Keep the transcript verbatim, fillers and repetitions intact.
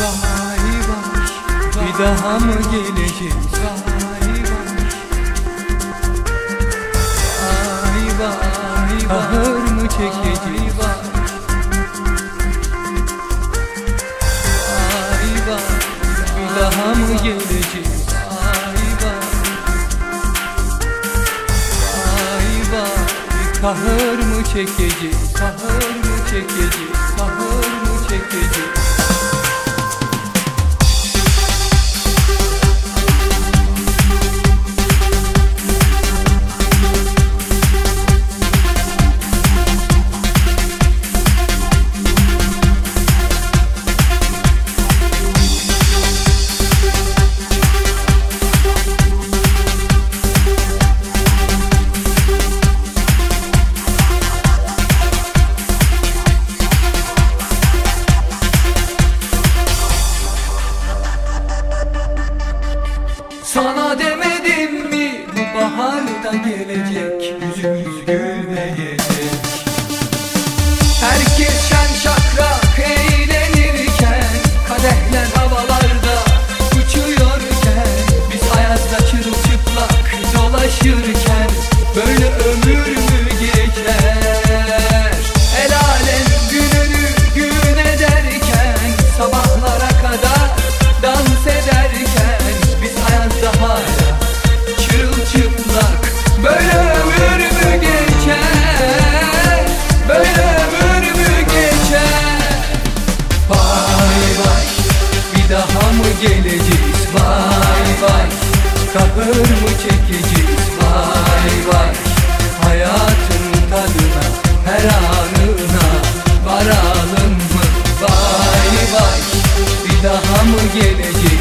vay vay. Bir daha mı geleceğiz? Vay vay. Vay vay. Kahır mı çekeceğiz? Vay vay. Bir daha mı geleceğiz? Vay vay. Vay vay. Kahır mı çekeceğiz? Kahır mı çekeceğiz? Kahır mı çekeceğiz? Sana demedim mi bu baharda gelecek, yüzümüz gülmeyecek. Herkes şen şakrak eğlenirken, kadehler havalarda uçuyorken, biz ayazda çırılçıplak dolaşırken, böyle ömür mü geçer? El alem gününü gün ederken, sabahlara kadar dans ederken, hala çırılçıplak, böyle ömür mü geçer? Böyle ömür mü geçer? Vay vay, bir daha mı geleceğiz? Vay vay, kahır mı çekeceğiz? Vay vay, hayatın tadına, her anına varalım mı? Vay vay, bir daha mı geleceğiz?